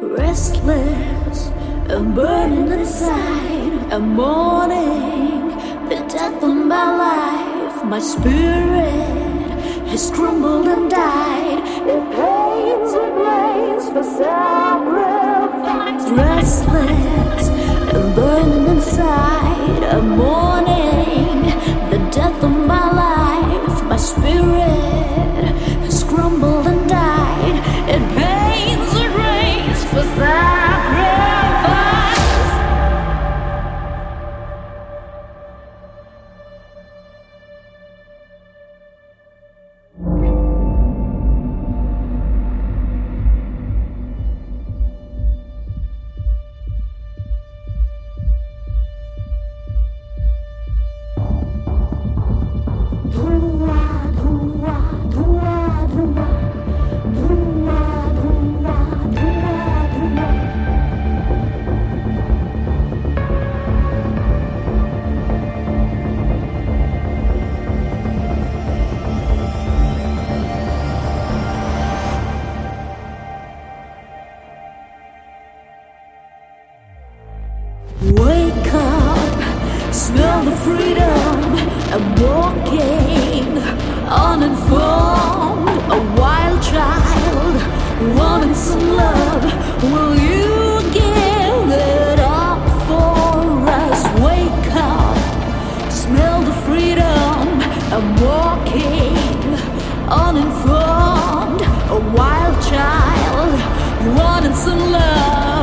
restless and burning inside. I'm mourning the death of my life. My spirit has crumbled and died. It pains and blames for sacrifice. Restless and burning inside. I'm mourning the death of my life. My spirit has crumbled and died. It pains and rains for sacrifice. Wake up, smell the freedom. I'm walking uninformed, a wild child wanting some love. Will you give it up for us? Wake up, smell the freedom. I'm walking uninformed, a wild child wanting some love.